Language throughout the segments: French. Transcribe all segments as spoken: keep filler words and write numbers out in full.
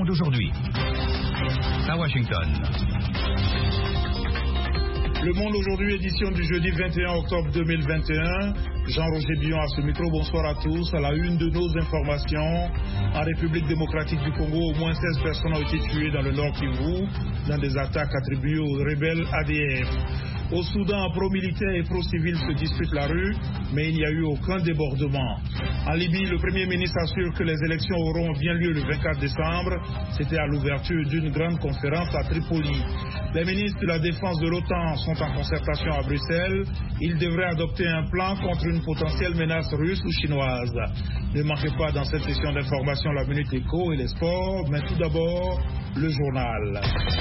Monde aujourd'hui. À Washington. Le Monde aujourd'hui, édition du jeudi vingt et un octobre deux mille vingt et un. Jean-Roger Billon à ce micro, bonsoir à tous. À la une de nos informations, en République démocratique du Congo, au moins seize personnes ont été tuées dans le Nord Kivu dans des attaques attribuées aux rebelles A D F. Au Soudan, pro-militaires et pro-civils se disputent la rue, mais il n'y a eu aucun débordement. En Libye, le Premier ministre assure que les élections auront bien lieu le vingt-quatre décembre. C'était à l'ouverture d'une grande conférence à Tripoli. Les ministres de la Défense de l'OTAN sont en concertation à Bruxelles. Ils devraient adopter un plan contre une potentielle menace russe ou chinoise. Ne manquez pas dans cette session d'information la Minute Éco et les sports, mais tout d'abord, le journal.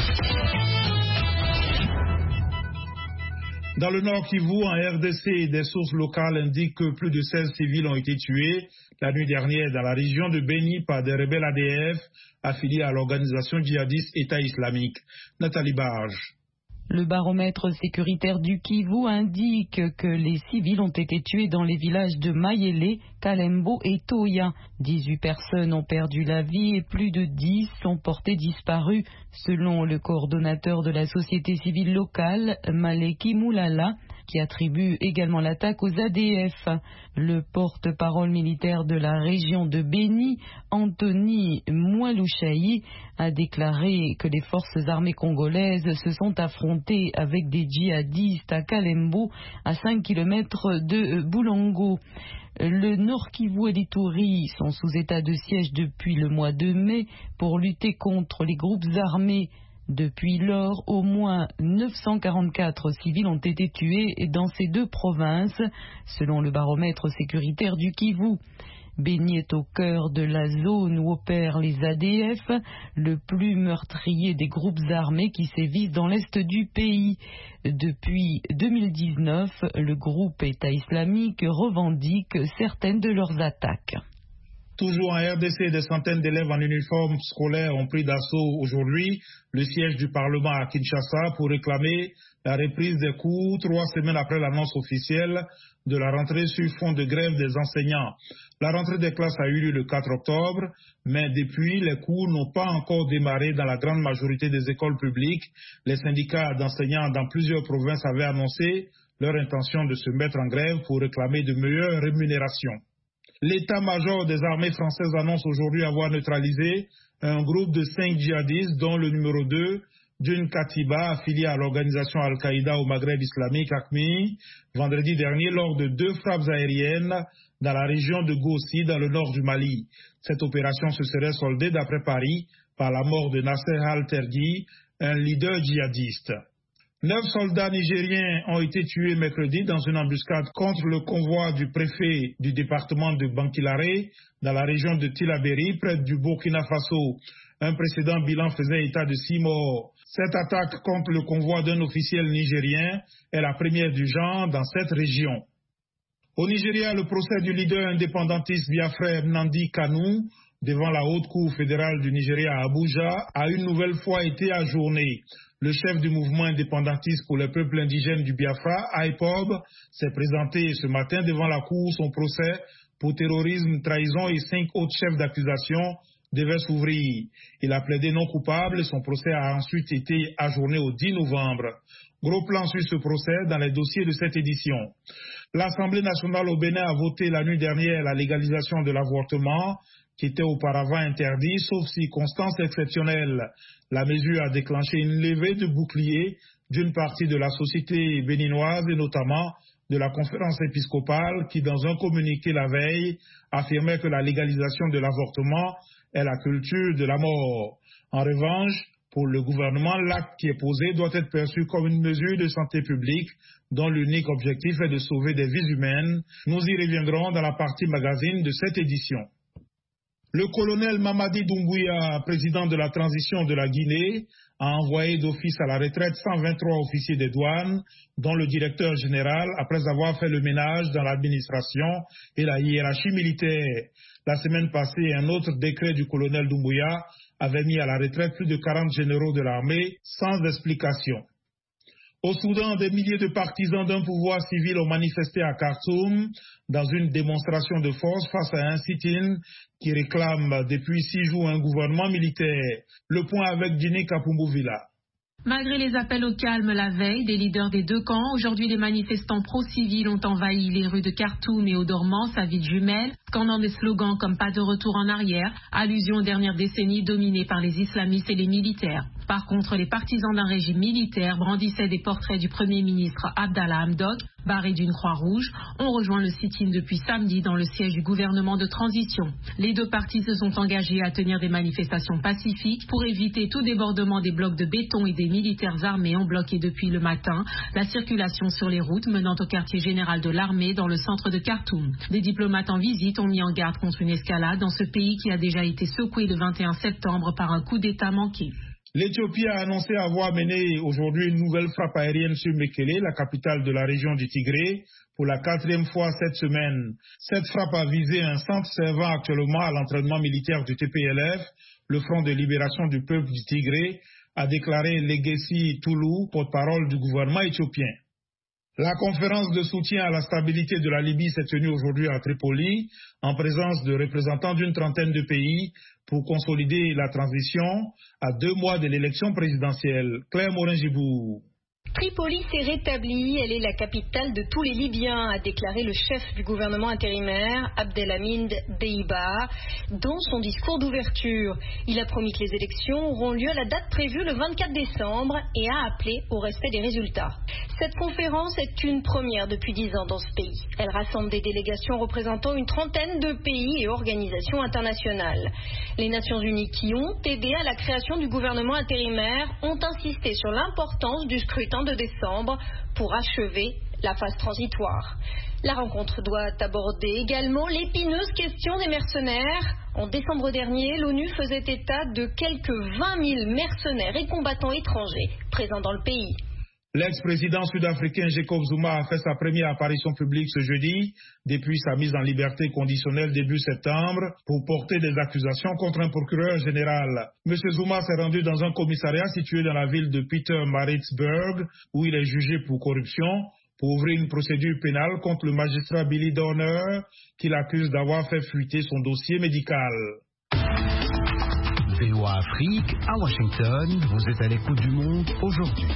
Dans le Nord Kivu, en R D C, des sources locales indiquent que plus de seize civils ont été tués la nuit dernière dans la région de Beni par des rebelles A D F affiliés à l'organisation djihadiste État islamique. Nathalie Barge. Le baromètre sécuritaire du Kivu indique que les civils ont été tués dans les villages de Mayele, Kalembo et Toya. dix-huit personnes ont perdu la vie et plus de dix sont portées disparues, selon le coordonnateur de la société civile locale, Maleki Moulala, qui attribue également l'attaque aux A D F. Le porte-parole militaire de la région de Beni, Anthony Mwalushayi, a déclaré que les forces armées congolaises se sont affrontées avec des djihadistes à Kalembo, à cinq kilomètres de Boulongo. Le Nord Kivu et l'Ituri sont sous état de siège depuis le mois de mai pour lutter contre les groupes armés. Depuis lors, au moins neuf cent quarante-quatre civils ont été tués dans ces deux provinces, selon le baromètre sécuritaire du Kivu. Beni est au cœur de la zone où opèrent les A D F, le plus meurtrier des groupes armés qui sévissent dans l'est du pays. Depuis deux mille dix-neuf, le groupe État islamique revendique certaines de leurs attaques. Toujours en R D C, des centaines d'élèves en uniforme scolaire ont pris d'assaut aujourd'hui le siège du Parlement à Kinshasa pour réclamer la reprise des cours trois semaines après l'annonce officielle de la rentrée sur fond de grève des enseignants. La rentrée des classes a eu lieu le quatre octobre, mais depuis, les cours n'ont pas encore démarré dans la grande majorité des écoles publiques. Les syndicats d'enseignants dans plusieurs provinces avaient annoncé leur intention de se mettre en grève pour réclamer de meilleures rémunérations. L'état-major des armées françaises annonce aujourd'hui avoir neutralisé un groupe de cinq djihadistes, dont le numéro deux d'une Katiba affiliée à l'organisation Al-Qaïda au Maghreb islamique, A Q M I, vendredi dernier lors de deux frappes aériennes dans la région de Gossi, dans le nord du Mali. Cette opération se serait soldée, d'après Paris, par la mort de Nasser Al-Tergi, un leader djihadiste. Neuf soldats nigériens ont été tués mercredi dans une embuscade contre le convoi du préfet du département de Bankilare dans la région de Tillabéri, près du Burkina Faso. Un précédent bilan faisait état de six morts. Cette attaque contre le convoi d'un officiel nigérien est la première du genre dans cette région. Au Nigeria, le procès du leader indépendantiste biafrais Nnamdi Kanu devant la Haute Cour fédérale du Nigeria à Abuja a une nouvelle fois été ajourné. Le chef du mouvement indépendantiste pour les peuples indigènes du Biafra, I P O B, s'est présenté ce matin devant la Cour. Son procès pour terrorisme, trahison et cinq autres chefs d'accusation devait s'ouvrir. Il a plaidé non coupable et son procès a ensuite été ajourné au dix novembre. Gros plan sur ce procès dans les dossiers de cette édition. L'Assemblée nationale au Bénin a voté la nuit dernière la légalisation de l'avortement, qui était auparavant interdit, sauf circonstances exceptionnelles. La mesure a déclenché une levée de boucliers d'une partie de la société béninoise et notamment de la conférence épiscopale qui, dans un communiqué la veille, affirmait que la légalisation de l'avortement est la culture de la mort. En revanche, pour le gouvernement, l'acte qui est posé doit être perçu comme une mesure de santé publique dont l'unique objectif est de sauver des vies humaines. Nous y reviendrons dans la partie magazine de cette édition. Le colonel Mamadi Doumbouya, président de la transition de la Guinée, a envoyé d'office à la retraite cent vingt-trois officiers des douanes, dont le directeur général, après avoir fait le ménage dans l'administration et la hiérarchie militaire. La semaine passée, un autre décret du colonel Doumbouya avait mis à la retraite plus de quarante généraux de l'armée sans explication. Au Soudan, des milliers de partisans d'un pouvoir civil ont manifesté à Khartoum dans une démonstration de force face à un sit-in qui réclame depuis six jours un gouvernement militaire. Le point avec Dini Kapumbu-Villa. Malgré les appels au calme la veille des leaders des deux camps, aujourd'hui les manifestants pro-civils ont envahi les rues de Khartoum et Omdurman, sa ville jumelle, scandant des slogans comme pas de retour en arrière, allusion aux dernières décennies dominées par les islamistes et les militaires. Par contre, les partisans d'un régime militaire brandissaient des portraits du Premier ministre Abdallah Hamdok, barré d'une croix rouge, ont rejoint le sit-in depuis samedi dans le siège du gouvernement de transition. Les deux partis se sont engagés à tenir des manifestations pacifiques pour éviter tout débordement des blocs de béton et des militaires armés ont bloqué depuis le matin la circulation sur les routes menant au quartier général de l'armée dans le centre de Khartoum. Des diplomates en visite ont mis en garde contre une escalade dans ce pays qui a déjà été secoué le vingt et un septembre par un coup d'État manqué. L'Éthiopie a annoncé avoir mené aujourd'hui une nouvelle frappe aérienne sur Mekele, la capitale de la région du Tigré, pour la quatrième fois cette semaine. Cette frappe a visé un centre servant actuellement à l'entraînement militaire du T P L F, le Front de libération du peuple du Tigré, a déclaré Legacy Toulou, porte-parole du gouvernement éthiopien. La conférence de soutien à la stabilité de la Libye s'est tenue aujourd'hui à Tripoli, en présence de représentants d'une trentaine de pays, pour consolider la transition à deux mois de l'élection présidentielle. Claire Morin-Gibou. Tripoli s'est rétablie, elle est la capitale de tous les Libyens, a déclaré le chef du gouvernement intérimaire, Abdelhamid Deiba, dans son discours d'ouverture. Il a promis que les élections auront lieu à la date prévue le vingt-quatre décembre et a appelé au respect des résultats. Cette conférence est une première depuis dix ans dans ce pays. Elle rassemble des délégations représentant une trentaine de pays et organisations internationales. Les Nations Unies qui ont aidé à la création du gouvernement intérimaire ont insisté sur l'importance du scrutin de décembre pour achever la phase transitoire. La rencontre doit aborder également l'épineuse question des mercenaires. En décembre dernier, l'ONU faisait état de quelques vingt mille mercenaires et combattants étrangers présents dans le pays. L'ex-président sud-africain Jacob Zuma a fait sa première apparition publique ce jeudi, depuis sa mise en liberté conditionnelle début septembre, pour porter des accusations contre un procureur général. M. Zuma s'est rendu dans un commissariat situé dans la ville de Pietermaritzburg, où il est jugé pour corruption, pour ouvrir une procédure pénale contre le magistrat Billy Dorner, qui l'accuse d'avoir fait fuiter son dossier médical. V O A Afrique, à Washington, vous êtes à l'écoute du monde aujourd'hui.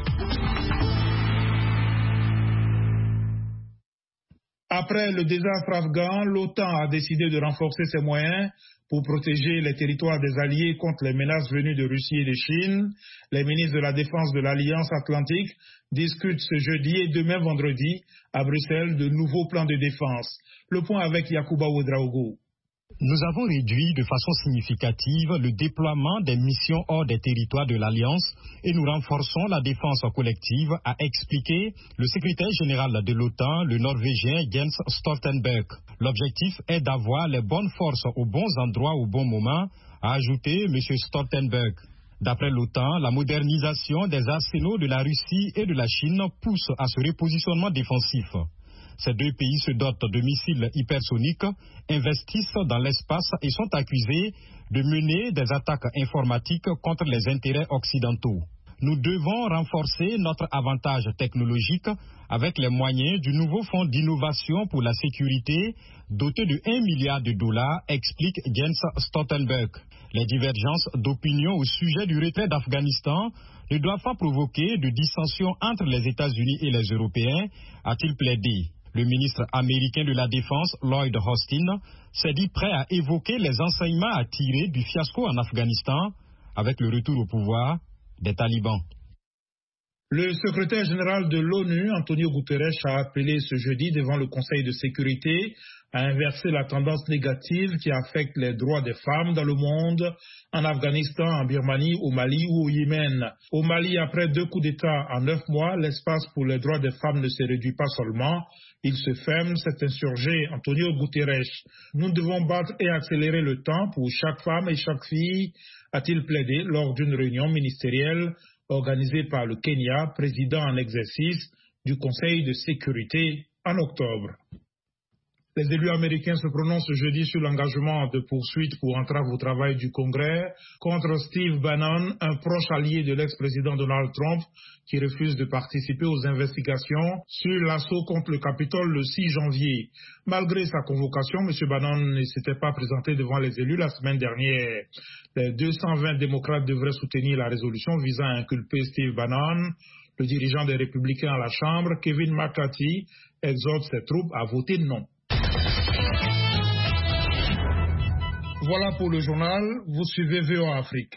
Après le désastre afghan, l'OTAN a décidé de renforcer ses moyens pour protéger les territoires des alliés contre les menaces venues de Russie et de Chine. Les ministres de la Défense de l'Alliance Atlantique discutent ce jeudi et demain vendredi à Bruxelles de nouveaux plans de défense. Le point avec Yacouba Ouedraogo. Nous avons réduit de façon significative le déploiement des missions hors des territoires de l'Alliance et nous renforçons la défense collective, a expliqué le secrétaire général de l'OTAN, le Norvégien Jens Stoltenberg. L'objectif est d'avoir les bonnes forces aux bons endroits au bon moment, a ajouté M. Stoltenberg. D'après l'OTAN, la modernisation des arsenaux de la Russie et de la Chine pousse à ce repositionnement défensif. Ces deux pays se dotent de missiles hypersoniques, investissent dans l'espace et sont accusés de mener des attaques informatiques contre les intérêts occidentaux. Nous devons renforcer notre avantage technologique avec les moyens du nouveau fonds d'innovation pour la sécurité doté de un milliard de dollars, explique Jens Stoltenberg. Les divergences d'opinion au sujet du retrait d'Afghanistan ne doivent pas provoquer de dissensions entre les États-Unis et les Européens, a-t-il plaidé. Le ministre américain de la Défense, Lloyd Austin, s'est dit prêt à évoquer les enseignements à tirer du fiasco en Afghanistan avec le retour au pouvoir des talibans. Le secrétaire général de l'ONU, Antonio Guterres, a appelé ce jeudi devant le Conseil de sécurité à inverser la tendance négative qui affecte les droits des femmes dans le monde, en Afghanistan, en Birmanie, au Mali ou au Yémen. Au Mali, après deux coups d'État en neuf mois, l'espace pour les droits des femmes ne se réduit pas seulement, il se ferme, s'est insurgé Antonio Guterres. Nous devons battre et accélérer le temps pour chaque femme et chaque fille, a-t-il plaidé lors d'une réunion ministérielle organisée par le Kenya, président en exercice du Conseil de sécurité en octobre. Les élus américains se prononcent jeudi sur l'engagement de poursuite pour entrave au travail du Congrès contre Steve Bannon, un proche allié de l'ex-président Donald Trump, qui refuse de participer aux investigations sur l'assaut contre le Capitole le six janvier. Malgré sa convocation, M. Bannon ne s'était pas présenté devant les élus la semaine dernière. Les deux cent vingt démocrates devraient soutenir la résolution visant à inculper Steve Bannon. Le dirigeant des Républicains à la Chambre, Kevin McCarthy, exhorte ses troupes à voter non. Voilà pour le journal, vous suivez V O A Afrique.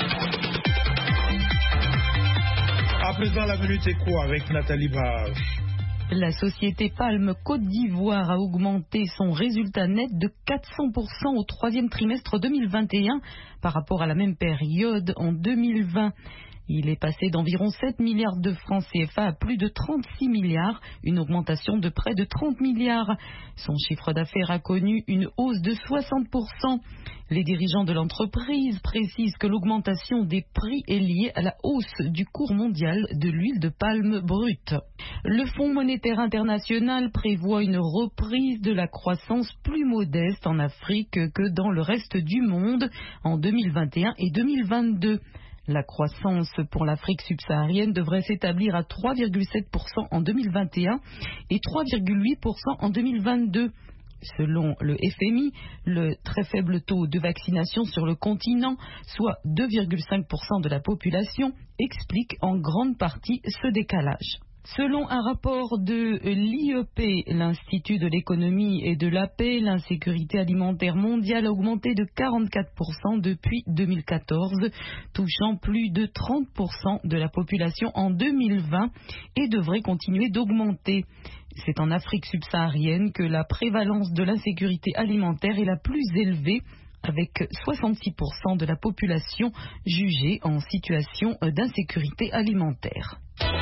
À présent, la Minute Éco avec Nathalie Brage. La société Palm Côte d'Ivoire a augmenté son résultat net de quatre cents pour cent au troisième trimestre deux mille vingt et un par rapport à la même période en deux mille vingt. Il est passé d'environ sept milliards de francs C F A à plus de trente-six milliards, une augmentation de près de trente milliards. Son chiffre d'affaires a connu une hausse de soixante pour cent. Les dirigeants de l'entreprise précisent que l'augmentation des prix est liée à la hausse du cours mondial de l'huile de palme brute. Le Fonds monétaire international prévoit une reprise de la croissance plus modeste en Afrique que dans le reste du monde en deux mille vingt et un et deux mille vingt-deux. La croissance pour l'Afrique subsaharienne devrait s'établir à trois virgule sept pour cent en deux mille vingt et un et trois virgule huit pour cent en deux mille vingt-deux. Selon le F M I, le très faible taux de vaccination sur le continent, soit deux virgule cinq pour cent de la population, explique en grande partie ce décalage. Selon un rapport de l'I E P, l'Institut de l'économie et de la paix, l'insécurité alimentaire mondiale a augmenté de quarante-quatre pour cent depuis deux mille quatorze, touchant plus de trente pour cent de la population en deux mille vingt et devrait continuer d'augmenter. C'est en Afrique subsaharienne que la prévalence de l'insécurité alimentaire est la plus élevée, avec soixante-six pour cent de la population jugée en situation d'insécurité alimentaire.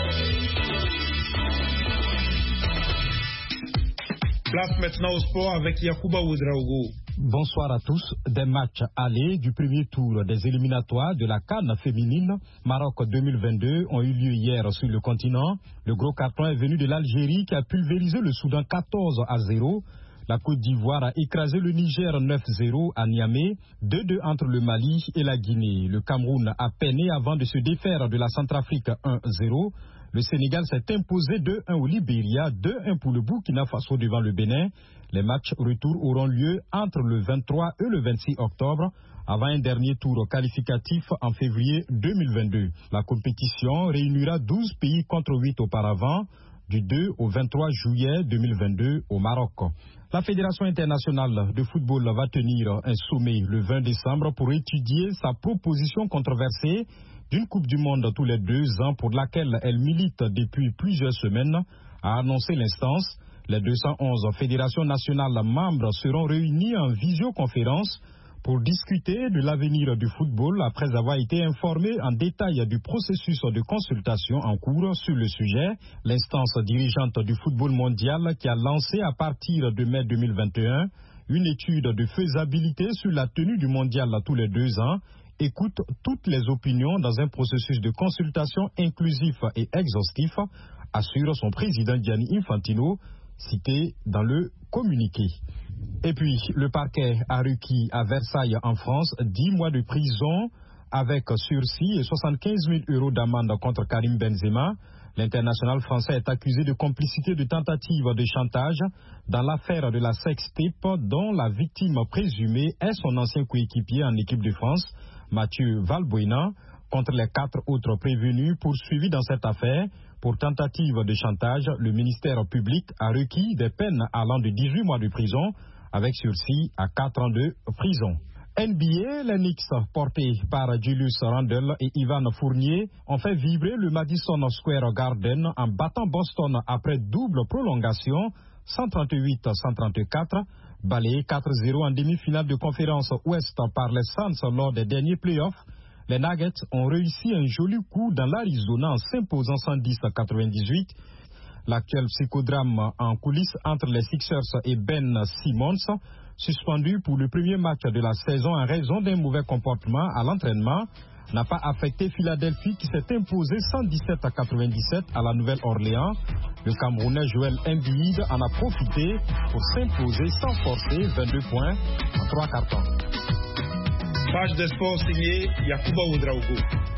Place maintenant au sport avec Yacouba Ouedraogo. Bonsoir à tous. Des matchs allés du premier tour des éliminatoires de la CAN féminine Maroc deux mille vingt-deux ont eu lieu hier sur le continent. Le gros carton est venu de l'Algérie qui a pulvérisé le Soudan quatorze à zéro. La Côte d'Ivoire a écrasé le Niger neuf zéro à Niamey, deux deux entre le Mali et la Guinée. Le Cameroun a peiné avant de se défaire de la Centrafrique un zéro. Le Sénégal s'est imposé deux un au Libéria, deux un pour le Burkina Faso devant le Bénin. Les matchs retour auront lieu entre le vingt-trois et le vingt-six octobre, avant un dernier tour qualificatif en février deux mille vingt-deux. La compétition réunira douze pays contre huit auparavant, du deux au vingt-trois juillet deux mille vingt-deux au Maroc. La Fédération internationale de football va tenir un sommet le vingt décembre pour étudier sa proposition controversée d'une Coupe du Monde tous les deux ans pour laquelle elle milite depuis plusieurs semaines, a annoncé l'instance. Les deux cent onze fédérations nationales membres seront réunies en visioconférence pour discuter de l'avenir du football après avoir été informés en détail du processus de consultation en cours sur le sujet. L'instance dirigeante du football mondial qui a lancé à partir de mai deux mille vingt et un une étude de faisabilité sur la tenue du mondial tous les deux ans écoute toutes les opinions dans un processus de consultation inclusif et exhaustif, assure son président Gianni Infantino, cité dans le communiqué. Et puis, le parquet a requis à Versailles en France dix mois de prison avec sursis et soixante-quinze mille euros d'amende contre Karim Benzema. L'international français est accusé de complicité de tentative de chantage dans l'affaire de la sextape dont la victime présumée est son ancien coéquipier en équipe de France, Mathieu Valbuena, contre les quatre autres prévenus poursuivis dans cette affaire. Pour tentative de chantage, le ministère public a requis des peines allant de dix-huit mois de prison avec sursis à quatre ans de prison. N B A, les Knicks, portés par Julius Randle et Ivan Fournier, ont fait vibrer le Madison Square Garden en battant Boston après double prolongation, cent trente-huit à cent trente-quatre, balayé quatre zéro en demi-finale de conférence Ouest par les Suns lors des derniers playoffs. Les Nuggets ont réussi un joli coup dans l'Arizona en s'imposant cent dix à quatre-vingt-dix-huit. L'actuel psychodrame en coulisses entre les Sixers et Ben Simmons, suspendu pour le premier match de la saison en raison d'un mauvais comportement à l'entraînement, n'a pas affecté Philadelphie qui s'est imposé cent dix-sept à quatre-vingt-dix-sept à la Nouvelle-Orléans. Le Camerounais Joël Embiid en a profité pour s'imposer sans forcer vingt-deux points en trois cartons. Page des sports signée Yakuba Ouedraogo.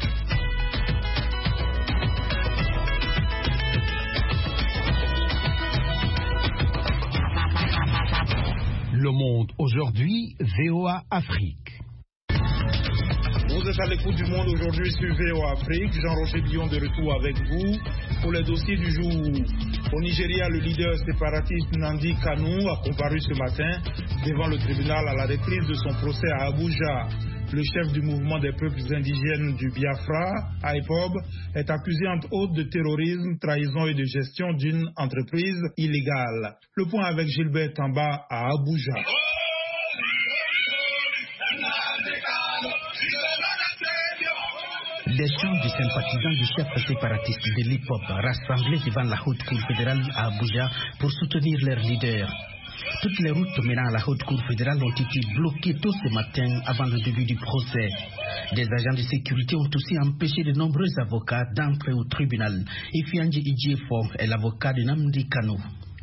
Le Monde aujourd'hui, V O A Afrique. Vous êtes à l'écoute du Monde aujourd'hui sur V O A Afrique. Jean-Roger Billon de retour avec vous pour les dossiers du jour. Au Nigeria, le leader séparatiste Nnamdi Kanu a comparu ce matin devant le tribunal à la reprise de son procès à Abuja. Le chef du mouvement des peuples indigènes du Biafra, I P O B, est accusé entre autres de terrorisme, trahison et de gestion d'une entreprise illégale. Le point avec Gilbert Tamba à Abuja. Des chants du sympathisant du chef séparatiste de l'I P O B rassemblés devant la haute cour fédérale à Abuja pour soutenir leur leader. Toutes les routes menant à la haute cour fédérale ont été bloquées tôt ce matin avant le début du procès. Des agents de sécurité ont aussi empêché de nombreux avocats d'entrer au tribunal. Ifianji Idjefo est l'avocat de Nnamdi Kanu.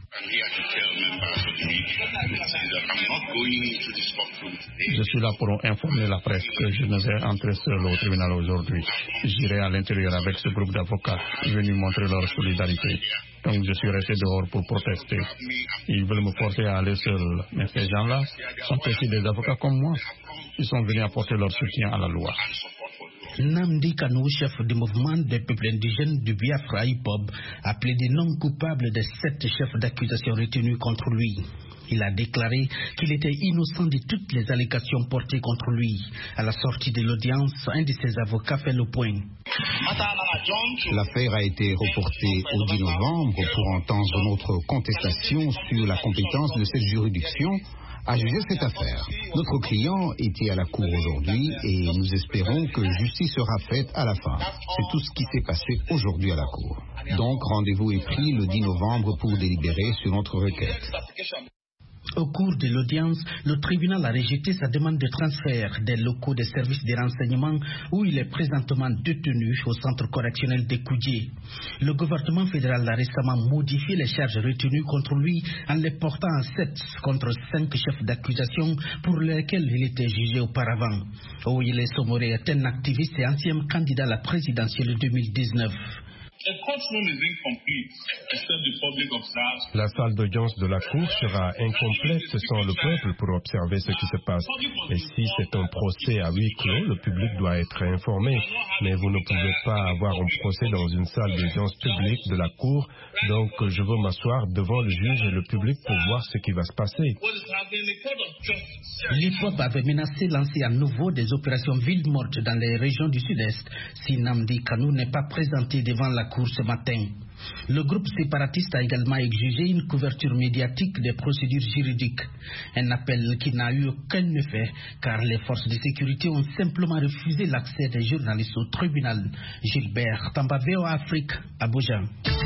Je suis là pour informer la presse que je ne vais entrer seul au tribunal aujourd'hui. J'irai à l'intérieur avec ce groupe d'avocats venus montrer leur solidarité. Donc je suis resté dehors pour protester. Ils veulent me forcer à aller seul. Mais ces gens-là sont aussi des avocats comme moi. Ils sont venus apporter leur soutien à la loi. Nnamdi Kanu, chef du mouvement des peuples indigènes du Biafra I P O B, a plaidé non coupable des sept chefs d'accusation retenus contre lui. Il a déclaré qu'il était innocent de toutes les allégations portées contre lui. À la sortie de l'audience, un de ses avocats fait le point. L'affaire a été reportée au dix novembre pour entendre notre contestation sur la compétence de cette juridiction à juger cette affaire. Notre client était à la cour aujourd'hui et nous espérons que justice sera faite à la fin. C'est tout ce qui s'est passé aujourd'hui à la cour. Donc rendez-vous est pris le dix novembre pour délibérer sur notre requête. Au cours de l'audience, le tribunal a rejeté sa demande de transfert des locaux des services de renseignement où il est présentement détenu au centre correctionnel de Koudié. Le gouvernement fédéral a récemment modifié les charges retenues contre lui en les portant à sept contre cinq chefs d'accusation pour lesquels il était jugé auparavant. Oyele Somoré est un activiste et ancien candidat à la présidentielle deux mille dix-neuf. La salle d'audience de la Cour sera incomplète sans le peuple pour observer ce qui se passe. Et si c'est un procès à huis clos, le public doit être informé. Mais vous ne pouvez pas avoir un procès dans une salle d'audience publique de la Cour. Donc je veux m'asseoir devant le juge et le public pour voir ce qui va se passer. L'I P O B avait menacé de lancer à nouveau des opérations villes mortes dans les régions du sud-est si Nnamdi Kanu n'est pas présenté devant la Cour ce matin. Le groupe séparatiste a également exigé une couverture médiatique des procédures juridiques. Un appel qui n'a eu aucun effet car les forces de sécurité ont simplement refusé l'accès des journalistes au tribunal. Gilbert Tamba, V O A Afrique, Abuja.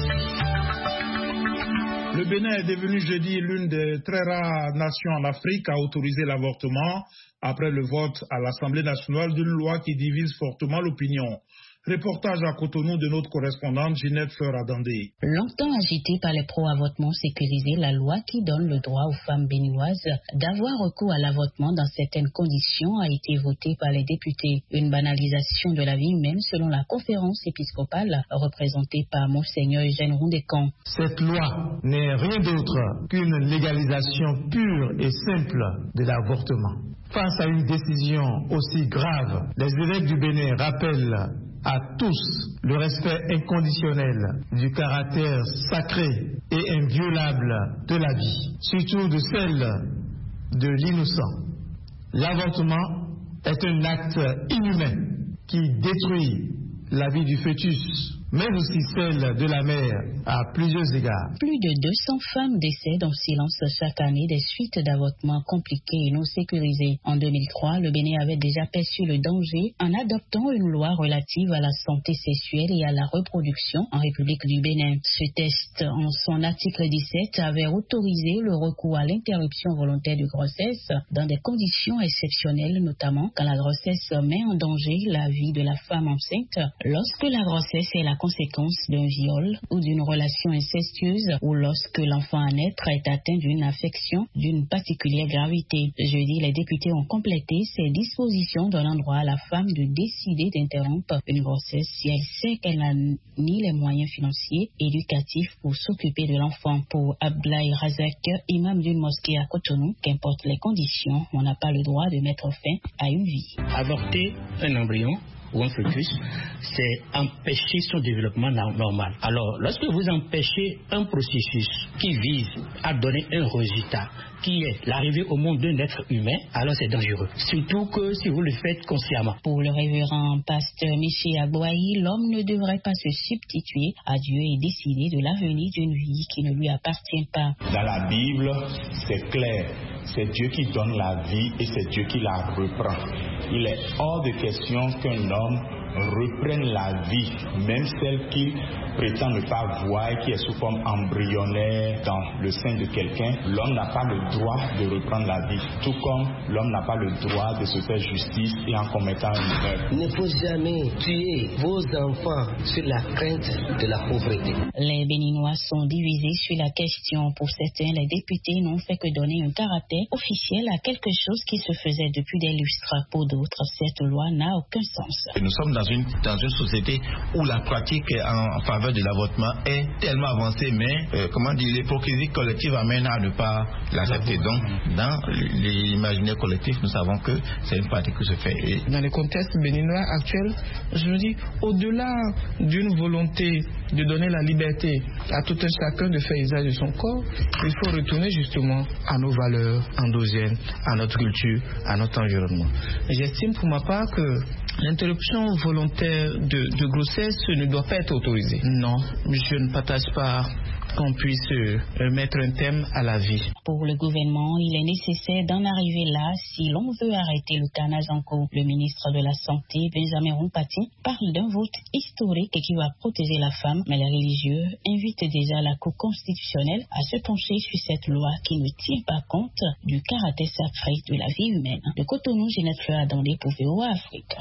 Le Bénin est devenu jeudi l'une des très rares nations en Afrique à autoriser l'avortement après le vote à l'Assemblée nationale d'une loi qui divise fortement l'opinion. Reportage à Cotonou de notre correspondante Ginette Fleur-Adandé. Longtemps agitée par les pro-avortements sécurisés, la loi qui donne le droit aux femmes béninoises d'avoir recours à l'avortement dans certaines conditions a été votée par les députés. Une banalisation de la vie même selon la conférence épiscopale représentée par Monseigneur Eugène Roundécan. Cette loi n'est rien d'autre qu'une légalisation pure et simple de l'avortement. Face à une décision aussi grave, les évêques du Bénin rappellent à tous le respect inconditionnel du caractère sacré et inviolable de la vie, surtout de celle de l'innocent. L'avortement est un acte inhumain qui détruit la vie du fœtus, mais aussi celle de la mère à plusieurs égards. Plus de deux cents femmes décèdent en silence chaque année des suites d'avortements compliqués et non sécurisés. En deux mille trois, le Bénin avait déjà perçu le danger en adoptant une loi relative à la santé sexuelle et à la reproduction en République du Bénin. Ce texte, en son article dix-sept, avait autorisé le recours à l'interruption volontaire de grossesse dans des conditions exceptionnelles, notamment quand la grossesse met en danger la vie de la femme enceinte, lorsque la grossesse est la conséquence d'un viol ou d'une relation incestueuse ou lorsque l'enfant à naître est atteint d'une affection d'une particulière gravité. Jeudi, les députés ont complété ces dispositions donnant droit à la femme de décider d'interrompre une grossesse si elle sait qu'elle n'a ni les moyens financiers, éducatifs pour s'occuper de l'enfant. Pour Ablaï Razak, imam d'une mosquée à Cotonou, qu'importe les conditions, on n'a pas le droit de mettre fin à une vie. Avorter un embryon ou un fœtus, c'est empêcher son développement normal. Alors, lorsque vous empêchez un processus qui vise à donner un résultat, qui est l'arrivée au monde d'un être humain, alors c'est dangereux. Surtout que si vous le faites consciemment. Pour le révérend pasteur Michel Abouaï, l'homme ne devrait pas se substituer à Dieu et décider de l'avenir d'une vie qui ne lui appartient pas. Dans la Bible, c'est clair. C'est Dieu qui donne la vie et c'est Dieu qui la reprend. Il est hors de question qu'un homme reprenne la vie, même celle qui prétend ne pas voir et qui est sous forme embryonnaire dans le sein de quelqu'un. L'homme n'a pas le droit de reprendre la vie, tout comme l'homme n'a pas le droit de se faire justice et en commettant un meurtre. Il ne faut jamais tuer vos enfants sur la crainte de la pauvreté. Les Béninois sont divisés sur la question. Pour certains, les députés n'ont fait que donner un caractère officiel à quelque chose qui se faisait depuis des lustres. Pour d'autres, cette loi n'a aucun sens. Nous sommes dans une, dans une société où la pratique en faveur de l'avortement est tellement avancée, mais euh, comment dire, l'hypocrisie collective amène à ne pas l'accepter. Donc, dans l'imaginaire collectif, nous savons que c'est une pratique qui se fait. Et dans le contexte béninois actuel, je me dis, au-delà d'une volonté de donner la liberté à tout un chacun de faire usage de son corps, il faut retourner justement à nos valeurs endogènes, à notre culture, à notre environnement. J'estime pour ma part que l'interruption volontaire de, de grossesse ne doit pas être autorisée. Non, je ne partage pas qu'on puisse euh, mettre un terme à la vie. Pour le gouvernement, il est nécessaire d'en arriver là si l'on veut arrêter le carnage en cours. Le ministre de la Santé, Benjamin Rompati, parle d'un vote historique qui va protéger la femme, mais les religieux invitent déjà la Cour constitutionnelle à se pencher sur cette loi qui ne tient pas compte du caractère sacré de la vie humaine. De Cotonou, Ginette Fleur Adandé pour V O A Afrique.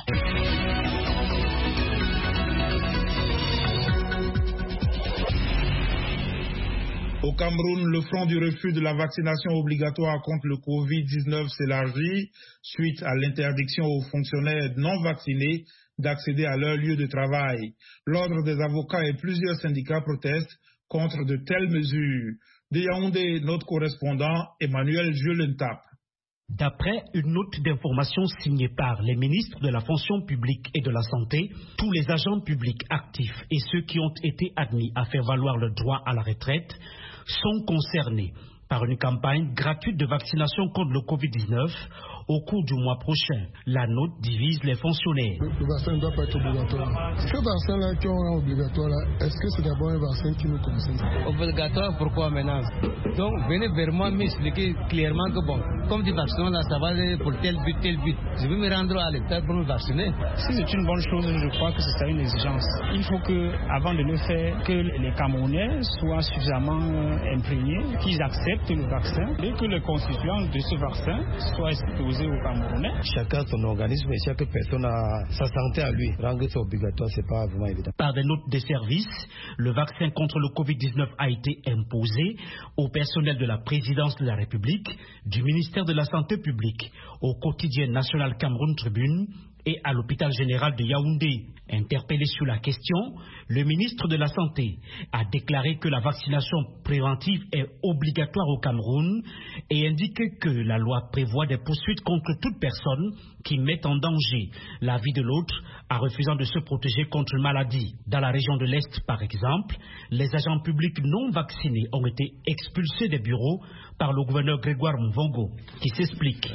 Au Cameroun, le front du refus de la vaccination obligatoire contre le covid dix-neuf s'élargit suite à l'interdiction aux fonctionnaires non vaccinés d'accéder à leur lieu de travail. L'Ordre des avocats et plusieurs syndicats protestent contre de telles mesures. De Yaoundé, notre correspondant Emmanuel Julentap. D'après une note d'information signée par les ministres de la fonction publique et de la santé, tous les agents publics actifs et ceux qui ont été admis à faire valoir le droit à la retraite sont concernés par une campagne gratuite de vaccination contre le covid dix-neuf au cours du mois prochain. La note divise les fonctionnaires. Le, le vaccin ne doit pas être obligatoire. Ce vaccin-là qui est obligatoire, est-ce que c'est d'abord un vaccin qui nous concerne? Obligatoire, pourquoi maintenant? Donc, venez vers moi m'expliquer clairement que bon, comme du vaccin, là, ça va aller pour tel but, tel but. Je vais me rendre à l'État pour me vacciner. Si c'est une bonne chose, je crois que c'est une exigence. Il faut que, avant de le faire, que les Camerounais soient suffisamment imprégnés, qu'ils acceptent le vaccin et que les constituants de ce vaccin soient exposés au Camerounais. Chacun son organisme et chaque personne a sa santé à lui. Rendre c'est obligatoire, c'est pas vraiment évident. Par des notes de service, le vaccin contre le covid dix-neuf a été imposé au personnel de la présidence de la République, du ministère de la Santé publique, au quotidien national Cameroun Tribune et à l'hôpital général de Yaoundé. Interpellé sur la question, le ministre de la Santé a déclaré que la vaccination préventive est obligatoire au Cameroun et indiqué que la loi prévoit des poursuites contre toute personne qui met en danger la vie de l'autre en refusant de se protéger contre une maladie. Dans la région de l'Est, par exemple, les agents publics non vaccinés ont été expulsés des bureaux par le gouverneur Grégoire Mvongo, qui s'explique.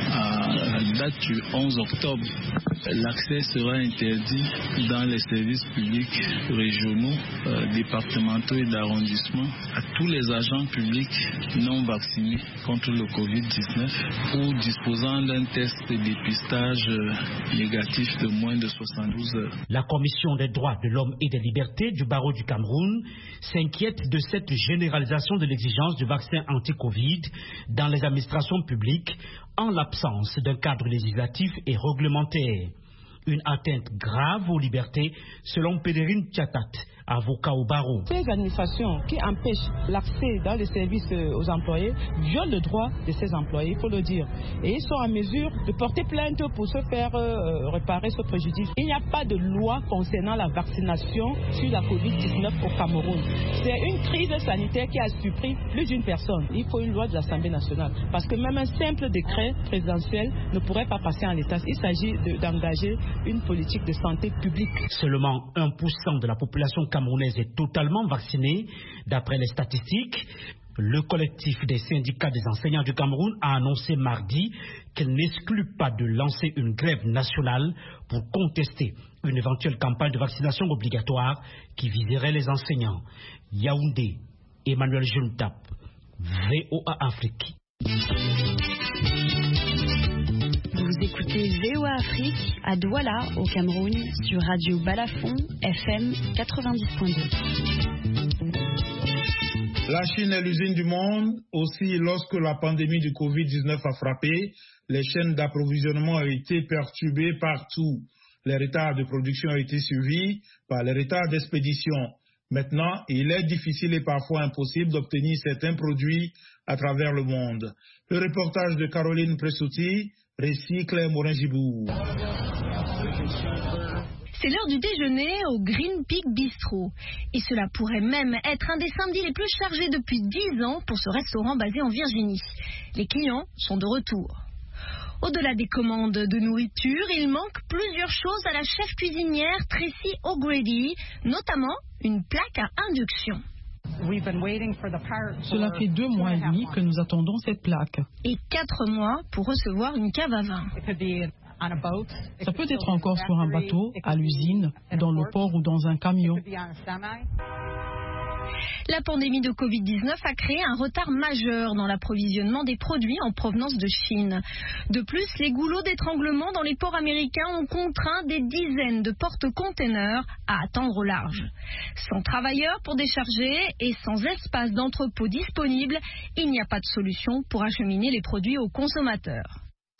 À la date du onze octobre, l'accès sera interdit dans les services publics régionaux, euh, départementaux et d'arrondissement à tous les agents publics non vaccinés contre le covid dix-neuf ou disposant d'un test de dépistage euh, négatif de moins de soixante-douze heures. La Commission des droits de l'homme et des libertés du barreau du Cameroun s'inquiète de cette généralisation de l'exigence du vaccin anti-Covid dans les administrations publiques en l'absence d'un cadre législatif et réglementaire. Une atteinte grave aux libertés, selon Pédérine Tchatat, avocat au barreau. Ces administrations qui empêchent l'accès dans les services aux employés violent le droit de ces employés, il faut le dire. Et ils sont en mesure de porter plainte pour se faire euh, réparer ce préjudice. Il n'y a pas de loi concernant la vaccination sur la covid dix-neuf au Cameroun. C'est une crise sanitaire qui a surpris plus d'une personne. Il faut une loi de l'Assemblée nationale. Parce que même un simple décret présidentiel ne pourrait pas passer en l'état. Il s'agit d'engager une politique de santé publique. Seulement un pour cent de la population camerounaise est totalement vaccinée. D'après les statistiques, le collectif des syndicats des enseignants du Cameroun a annoncé mardi qu'il n'exclut pas de lancer une grève nationale pour contester une éventuelle campagne de vaccination obligatoire qui viserait les enseignants. Yaoundé, Emmanuel Juntap, V O A Afrique. Vous écoutez V O A Afrique à Douala, au Cameroun, sur Radio Balafon, F M quatre-vingt-dix point deux. La Chine est l'usine du monde. Aussi, lorsque la pandémie du covid dix-neuf a frappé, les chaînes d'approvisionnement ont été perturbées partout. Les retards de production ont été suivis par les retards d'expédition. Maintenant, il est difficile et parfois impossible d'obtenir certains produits à travers le monde. Le reportage de Caroline Pressotti, récit Claire Morin-Gibourg. C'est l'heure du déjeuner au Green Peak Bistro. Et cela pourrait même être un des samedis les plus chargés depuis dix ans pour ce restaurant basé en Virginie. Les clients sont de retour. Au-delà des commandes de nourriture, il manque plusieurs choses à la chef cuisinière Tracy O'Grady, notamment une plaque à induction. Cela fait deux mois et demi que nous attendons cette plaque. Et quatre mois pour recevoir une cave à vin. Ça peut être encore sur un bateau, à l'usine, dans le port ou dans un camion. La pandémie de covid dix-neuf a créé un retard majeur dans l'approvisionnement des produits en provenance de Chine. De plus, les goulots d'étranglement dans les ports américains ont contraint des dizaines de porte-containers à attendre au large. Sans travailleurs pour décharger et sans espace d'entrepôt disponible, il n'y a pas de solution pour acheminer les produits aux consommateurs.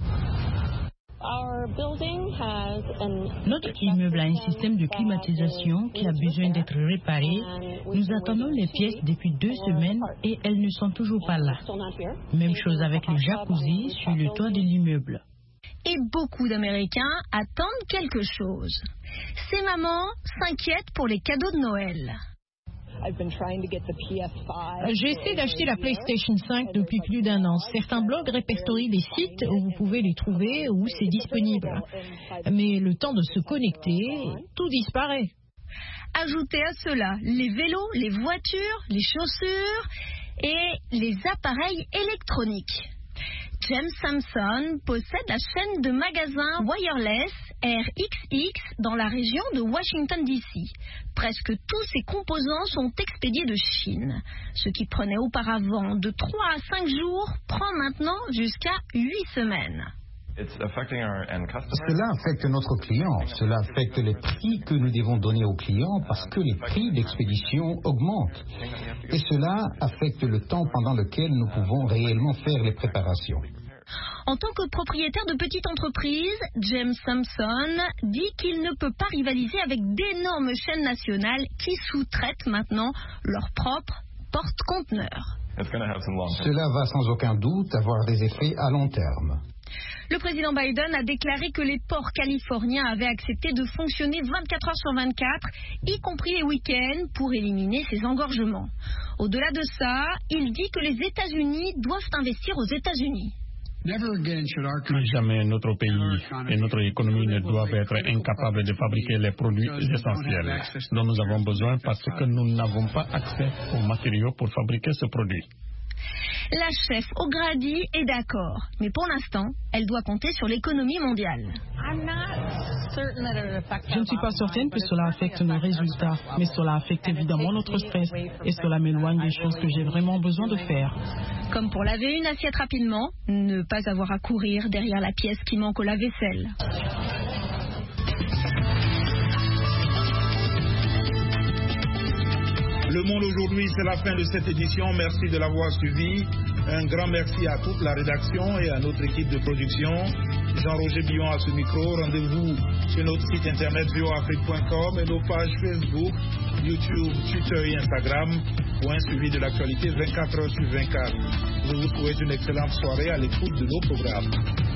Notre immeuble a un système de climatisation qui a besoin d'être réparé. Nous attendons les pièces depuis deux semaines et elles ne sont toujours pas là. Même chose avec les jacuzzi sur le toit de l'immeuble. Et beaucoup d'Américains attendent quelque chose. Ces mamans s'inquiètent pour les cadeaux de Noël. J'essaie d'acheter la PlayStation cinq depuis plus d'un an. Certains blogs répertorient des sites où vous pouvez les trouver, où c'est disponible. Mais le temps de se connecter, tout disparaît. Ajoutez à cela les vélos, les voitures, les chaussures et les appareils électroniques. James Sampson possède la chaîne de magasins Wireless R X X dans la région de Washington D C. Presque tous ses composants sont expédiés de Chine. Ce qui prenait auparavant de trois à cinq jours prend maintenant jusqu'à huit semaines. Cela affecte notre client, cela affecte les prix que nous devons donner aux clients parce que les prix d'expédition augmentent. Et cela affecte le temps pendant lequel nous pouvons réellement faire les préparations. En tant que propriétaire de petite entreprise, James Sampson dit qu'il ne peut pas rivaliser avec d'énormes chaînes nationales qui sous-traitent maintenant leurs propres porte-conteneurs. Cela va sans aucun doute avoir des effets à long terme. Le président Biden a déclaré que les ports californiens avaient accepté de fonctionner vingt-quatre heures sur vingt-quatre, y compris les week-ends, pour éliminer ces engorgements. Au-delà de ça, il dit que les États-Unis doivent investir aux États-Unis. Jamais notre pays et notre économie ne doivent être incapables de fabriquer les produits essentiels dont nous avons besoin parce que nous n'avons pas accès aux matériaux pour fabriquer ce produit. La chef O'Grady est d'accord, mais pour l'instant, elle doit compter sur l'économie mondiale. Je ne suis pas certaine que cela affecte nos résultats, mais cela affecte évidemment notre stress et cela m'éloigne des choses que j'ai vraiment besoin de faire. Comme pour laver une assiette rapidement, ne pas avoir à courir derrière la pièce qui manque au lave-vaisselle. Le Monde aujourd'hui, c'est la fin de cette édition. Merci de l'avoir suivi. Un grand merci à toute la rédaction et à notre équipe de production. Jean-Roger Billon à ce micro. Rendez-vous sur notre site internet v o afrique point com et nos pages Facebook, YouTube, Twitter et Instagram pour un suivi de l'actualité vingt-quatre heures sur vingt-quatre. Je vous souhaite une excellente soirée à l'écoute de nos programmes.